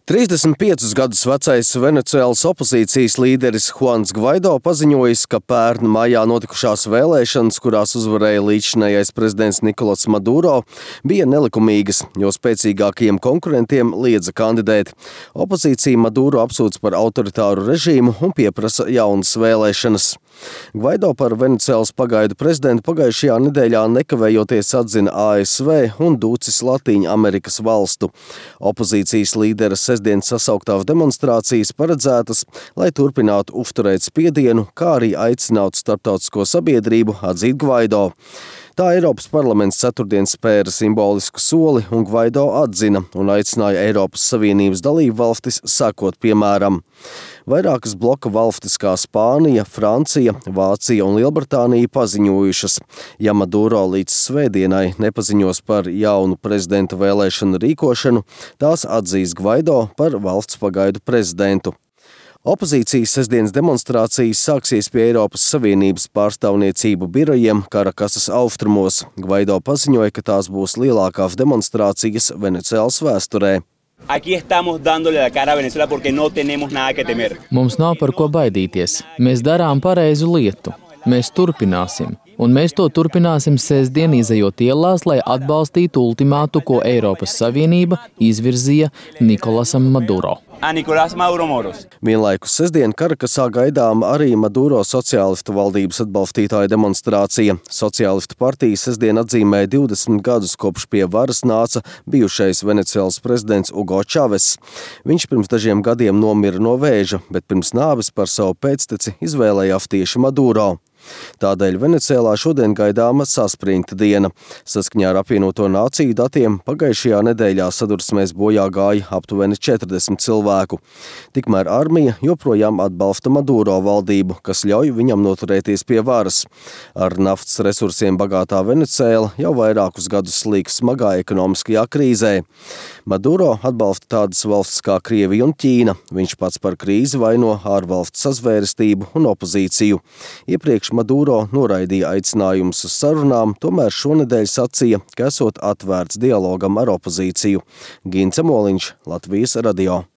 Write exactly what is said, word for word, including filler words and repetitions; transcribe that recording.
trīsdesmit piecus gadus vecais Venecuēlas opozīcijas līderis Juans Gvaido paziņojis, ka pērn maijā notikušās vēlēšanas, kurās uzvarēja līdzšinējais prezidents Nikolats Maduro, bija nelikumīgas, jo spēcīgākajiem konkurentiem liedza kandidēt. Opozīcija Maduro apsūdz par autoritāru režīmu un pieprasa jaunas vēlēšanas. Gvaido par Venecuēlas pagaidu prezidentu pagājušajā nedēļā nekavējoties atzina A S V un dūcis Latīņu Amerikas valstu. Opozīcijas līdera sestdien sasauktās demonstrācijas paredzētas, lai turpinātu uzturēt spiedienu, kā arī aicinātu starptautisko sabiedrību atzīt Gvaido. Tā Eiropas parlaments ceturtdien spēra simbolisku soli un Gvaido atzina un aicināja Eiropas Savienības dalību valstis sekot piemēram. Vairākas bloka valstis kā Spānija, Francija, Vācija un Lielbritānija paziņojušas, ja Maduro līdz svētdienai nepaziņos par jaunu prezidenta vēlēšanu rīkošanu, tās atzīs Gvaido par valsts pagaidu prezidentu. Opozīcijas sestdienas demonstrācijas sāksies pie Eiropas Savienības pārstāvniecību birojiem Karakasas austrumos. Gvaido paziņoja, ka tās būs lielākās demonstrācijas Venecuēlas vēsturē. Mums nav par ko baidīties. Mēs darām pareizu lietu. Mēs turpināsim. Un mēs to turpināsim sestdien izejot ielās, lai atbalstītu ultimātu, ko Eiropas Savienība izvirzīja Nikolasam Maduro. Vienlaikus sestdien Karakasā gaidām arī Maduro sociālistu valdības atbalstītāju demonstrācija. Sociālistu partija sestdien atzīmē divdesmit gadus, kopš pie varas nāca bijušais Venecuēlas prezidents Hugo Chávez. Viņš pirms dažiem gadiem nomira no vēža, bet pirms nāves par savu pēcteci izvēlējās tieši Maduro. Tādēļ Venecuēlā šodien gaidāma saspringta diena. Saskaņā ar apvienoto nāciju datiem pagājušajā nedēļā sadursmēs bojā gāja aptuveni četrdesmit cilvēku. Tikmēr armija joprojām atbalsta Maduro valdību, kas ļauj viņam noturēties pie varas. Ar naftas resursiem bagātā Venecuēla jau vairākus gadus slīg smagā ekonomiskajā krīzē. Maduro atbalsta tādas valstis kā Krievija un Ķīna. Viņš pats par krīzi vaino ārvalstu sazvērestību un opozīciju. Iepriekš Maduro noraidīja aicinājumus uz sarunām, tomēr šonedēļ sacīja, ka esot atvērts dialogam ar opozīciju. Gince Moliņš, Latvijas radio.